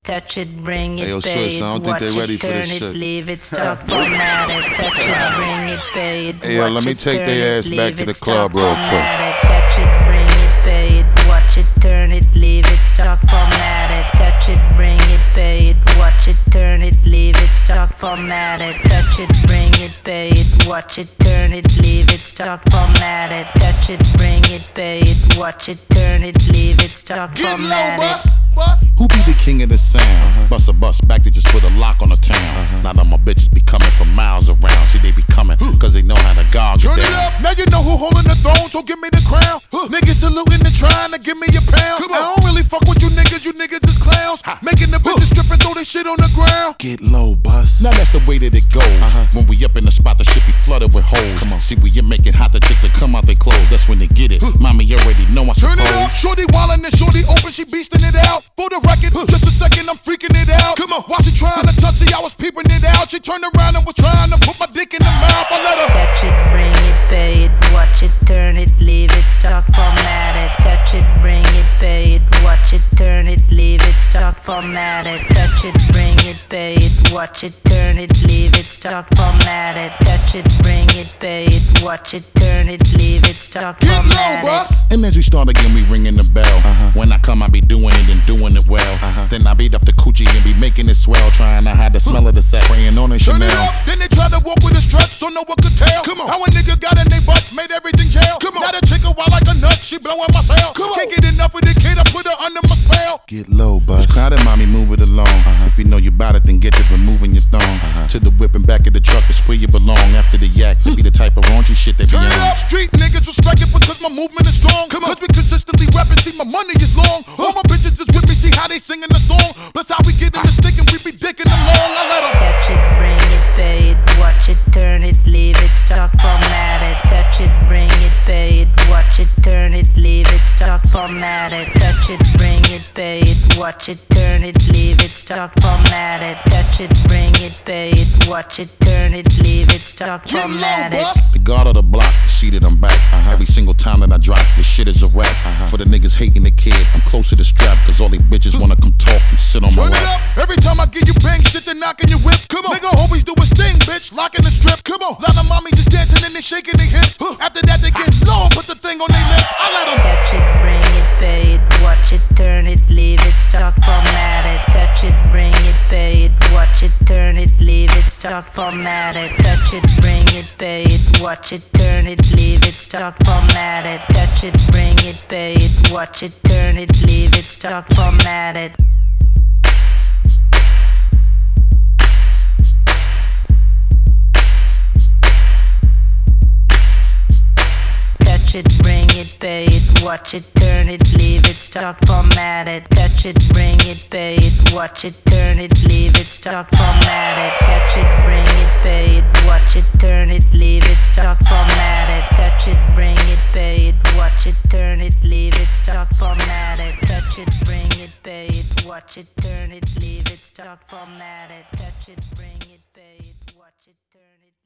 Touch it, bring it, Hey, yo, pay Swiss, it, I don't think watch they ready it, for turn this it, shit. leave it, stop, format it. Touch it, bring it, pay it, Hey, yo, watch let me it, take turn their it, ass back leave to it, the stop, club real quick. format it. Touch it, bring it, pay it, watch it, turn it, leave it, stop, format it. Touch it, bring it, pay it, watch it, turn it, leave it, stop, format it. Touch it, bring it, pay it, watch it, turn it, leave it, stop, format it. Touch it, bring it, pay it, watch it, turn it, leave it, stop, Get low, format it. bus. Who be the king of the sound? Bust a bus back, they just put a lock on the town. Now that my bitches be coming from miles around. See, they be coming, cause they know how to gouge it Turn it down. up, now you know who holding the throne, so give me the crown. Niggas saluting and trying to give me a pound. I don't really fuck with you niggas is clowns. Making the bitches strip and throw this shit on the ground. Get low, bus. Now that's the way that it goes. When we up in the spot, the shit be flooded with hoes. Come on. See, we make it hot, the chicks that come out they clothes. That's when they get it. Mommy already know I Turn suppose. it up, shorty wildin' and shorty open, she beastin' it out. For the record, just a second, I'm freaking it out. Come on, while she trying to touch it, I was peeping it out. She turned around and was trying to put my dick in the mouth. I let her Touch it, bring it, pay it, watch it, turn it, leave it, stop, format it. Touch it, bring it, pay it, watch it, turn it, leave it, stop, format it. Touch it, bring it, pay it, watch it, turn it, leave it, stop, format it. Touch it, bring it, pay it, watch it, turn it, leave it, stop, get low, format it. bus. And as we start again, we ringing the bell. When I come, I be doing it and doing it well. Then I beat up the coochie and be making it swell. Trying to hide the smell of the sack. Praying on a Turn Chanel. it up, then they try to walk with a strut so no one could tell. Come on, how a nigga got in they butt, made everything jail. Come on, now the chick a wild like a nut, she blowing my cell. Come on, can't get enough of the kid, I put her under my spell. Get low, bus. Crowded, mommy, move it along. If you know you bout it, then get to removing your thong. To the whip and back of the truck, it's where you belong. After the yak, to be the type of raunchy shit they be Turn it on. up, street niggas respect it because my movement is strong. Cause we consistently rapping, see my money is long. All my bitches is with me, see how they singing the song. Plus how we get in the stick and we be dicking them long. I let them Touch it, bring it, pay it, watch it, turn it, leave it, stop, format it. Touch it, bring it, pay it, watch it, turn it, leave it, stop, format it. Touch it, bring it, pay it, watch it, turn it, leave it, stop, format it. Touch it, bring it, pay it, watch it, turn it, leave it, stop, get low, format it. bus. The guard of the block, seated I'm back. Every single time that I drop, this shit is a rap. For the niggas hating the kid, I'm close to the strap. Cause all they bitches wanna come talk and sit on my Turn it lap. up, every time I give you bang shit, they knocking your whip. Come on, nigga always do his thing, bitch, locking the strip. Come on, lot of mommies just dancing and they shaking their hips. After that they get low, put the thing on their lips. I let them Touch it, bring it, pay it, watch it, turn it, leave it, stop, format it. Touch it, bring it, pay it, watch it, turn it, leave it, stop, format it. Touch it, bring it, pay it, watch it, turn it, leave it, stop, format it. Touch it, bring it, pay it, watch it, turn it, leave it, stop, format it. Touch it, bring it, pay it, watch it, turn it, leave it, stop, format it. Touch it, bring it, pay it, watch it, turn it, leave it, stop, format it. Touch it, bring it, pay it, watch it, turn it, leave it, stop, format it. Touch it, bring it, pay it, watch it, turn it, leave it, stop, format it. Touch it, bring it, pay it, watch it, turn it, leave it, stop, format it. Touch it, bring it, pay it, watch it, turn it.